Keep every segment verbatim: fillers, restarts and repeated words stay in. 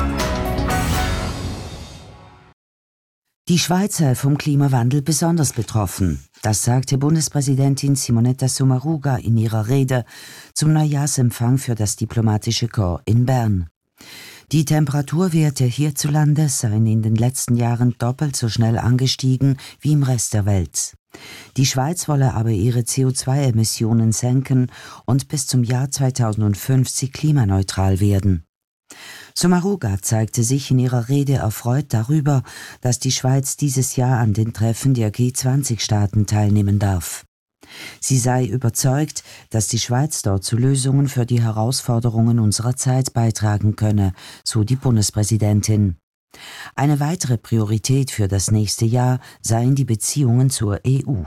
Die Schweiz sei vom Klimawandel besonders betroffen. Das sagte Bundespräsidentin Simonetta Sommaruga in ihrer Rede zum Neujahrsempfang für das diplomatische Korps in Bern. Die Temperaturwerte hierzulande seien in den letzten Jahren doppelt so schnell angestiegen wie im Rest der Welt. Die Schweiz wolle aber ihre C O zwei Emissionen senken und bis zum Jahr zweitausendfünfzig klimaneutral werden. Sommaruga zeigte sich in ihrer Rede erfreut darüber, dass die Schweiz dieses Jahr an den Treffen der G zwanzig Staaten teilnehmen darf. Sie sei überzeugt, dass die Schweiz dort zu Lösungen für die Herausforderungen unserer Zeit beitragen könne, so die Bundespräsidentin. Eine weitere Priorität für das nächste Jahr seien die Beziehungen zur E U.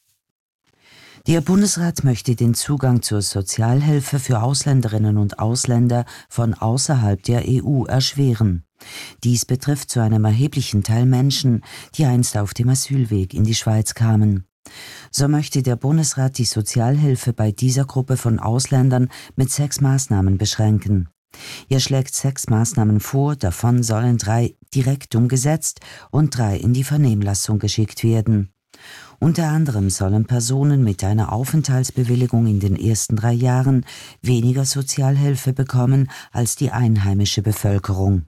Der Bundesrat möchte den Zugang zur Sozialhilfe für Ausländerinnen und Ausländer von außerhalb der E U erschweren. Dies betrifft zu einem erheblichen Teil Menschen, die einst auf dem Asylweg in die Schweiz kamen. So möchte der Bundesrat die Sozialhilfe bei dieser Gruppe von Ausländern mit sechs Maßnahmen beschränken. Er schlägt sechs Maßnahmen vor, davon sollen drei direkt umgesetzt und drei in die Vernehmlassung geschickt werden. Unter anderem sollen Personen mit einer Aufenthaltsbewilligung in den ersten drei Jahren weniger Sozialhilfe bekommen als die einheimische Bevölkerung.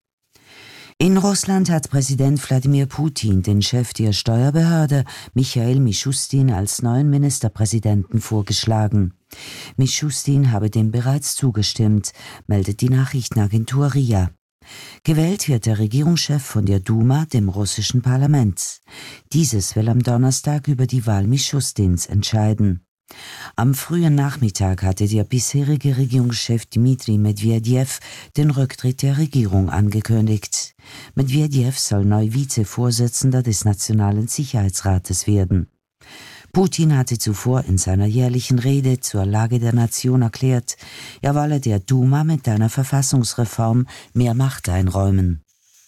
In Russland hat Präsident Wladimir Putin den Chef der Steuerbehörde, Michail Mischustin, als neuen Ministerpräsidenten vorgeschlagen. Mischustin habe dem bereits zugestimmt, meldet die Nachrichtenagentur R I A. Gewählt wird der Regierungschef von der Duma, dem russischen Parlament. Dieses will am Donnerstag über die Wahl Mischustins entscheiden. Am frühen Nachmittag hatte der bisherige Regierungschef Dmitri Medvedev den Rücktritt der Regierung angekündigt. Medvedev soll neu Vizevorsitzender des Nationalen Sicherheitsrates werden. Putin hatte zuvor in seiner jährlichen Rede zur Lage der Nation erklärt, er wolle der Duma mit einer Verfassungsreform mehr Macht einräumen.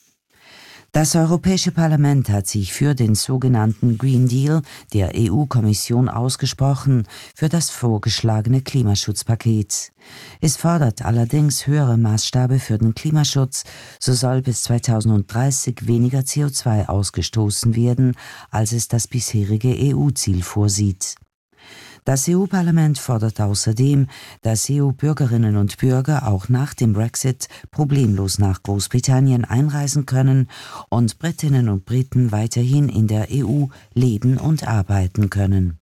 Das Europäische Parlament hat sich für den sogenannten Green Deal der E U-Kommission ausgesprochen, für das vorgeschlagene Klimaschutzpaket. Es fordert allerdings höhere Maßstäbe für den Klimaschutz, so soll bis zweitausenddreißig weniger C O zwei ausgestoßen werden, als es das bisherige E U-Ziel vorsieht. Das E U-Parlament fordert außerdem, dass E U-Bürgerinnen und Bürger auch nach dem Brexit problemlos nach Großbritannien einreisen können und Britinnen und Briten weiterhin in der E U leben und arbeiten können.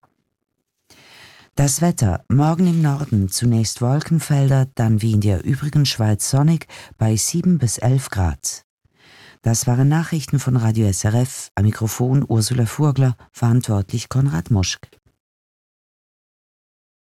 Das Wetter: Morgen im Norden zunächst Wolkenfelder, dann wie in der übrigen Schweiz sonnig bei sieben bis elf Grad. Das waren Nachrichten von Radio S R F, am Mikrofon Ursula Furgler, verantwortlich Konrad Muschk.